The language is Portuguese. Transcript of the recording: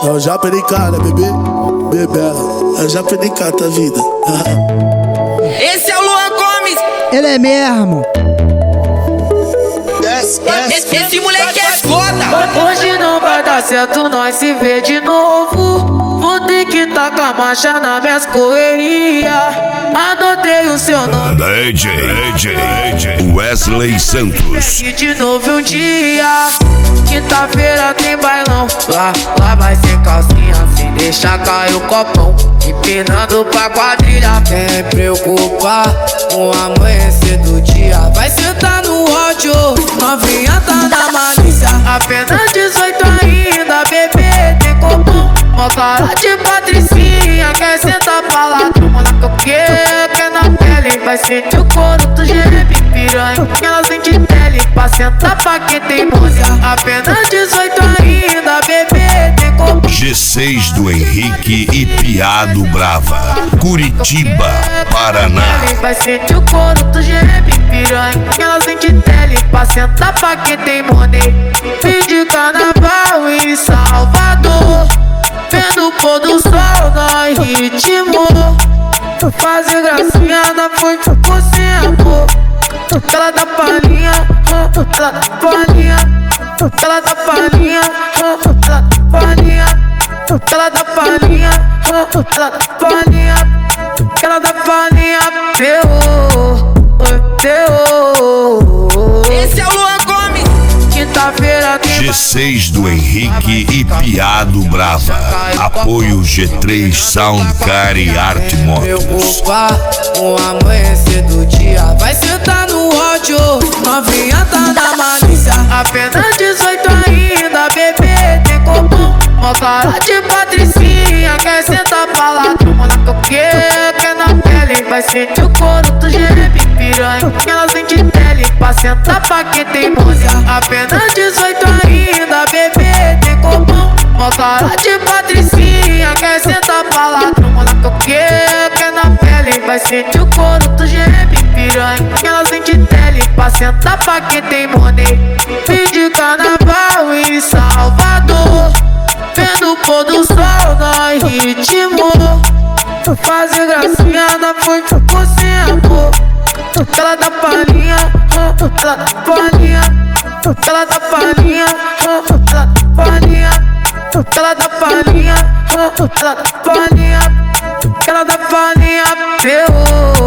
É o Japericata, bebê. Bebê, é o Japericata a vida. Esse é o Luan Gomes. Ele é mesmo. Esse moleque é foda. Hoje não vai dar certo, nós se vê de novo. Vou ter que tacar marcha nas minhas correrias. Anotei o seu nome. DJ Wesley Santos. E de novo um dia. Quinta-feira tem bailão. Lá vai ser calcinha sem deixar cair o copão. Empinando pra quadrilha. Quem preocupar com o amanhecer do dia. Vai sentar no ódio. Novinha tá na malícia. Apenas 18 ainda, bebê tem copão. Mó cara de patricinha. Quer sentar pra lá, toma na coqueira. Quer na pele, vai sentir o couro do geme piranha. Ela sente pele pra sentar pra quem tem música. Apenas 18 ainda, bebê tem copão. G6 do Henrique e Piado Brava, Curitiba, Paraná. Vai sentir o couro do geme piranha. Ela sente pele pra sentar pra quem tem money. Fim de carnaval em Salvador, vendo o pôr do sol no ritmo. Fazer gracinha na foi por sem amor. Ela dá palhinha, ela dá palhinha, ela dá palhinha, ela dá palhinha, ela dá palhinha, ela dá palhinha, ela dá palhinha, terror, terror. Esse é o Luan Gomes. Quinta-feira tem G6 do Henrique e Piado Brava. Apoio G3 Soundcar e Arte Motos. Preocupar com o amanhecer do dia. Vai sentar no ódio. Novinha tá na malícia. Apenas 18 ainda, bebê tem copão. Mó cara de patricinha. Quer sentar pra lá, toma na coqueira. Quer na pele, vai sentir o couro do geme piranha. Ela sente pele pra sentar pra quem tem música. Apenas 18 ainda, bebê tem copão. Mó cara de patricinha. Quer sentar pra lá, toma na coqueira. Quer na pele, vai sentir o couro do geme piranha. Ela sente pele pra sentar pra quem tem money. Fim de carnaval em Salvador, vendo o pôr do sol no ritmo. Fazer gracinha na foi por sem amor. Ela dá palhinha, ela dá palhinha, ela dá palhinha, ela dá palhinha, ela dá palhinha, ela dá palhinha, ela dá palhinha, terror.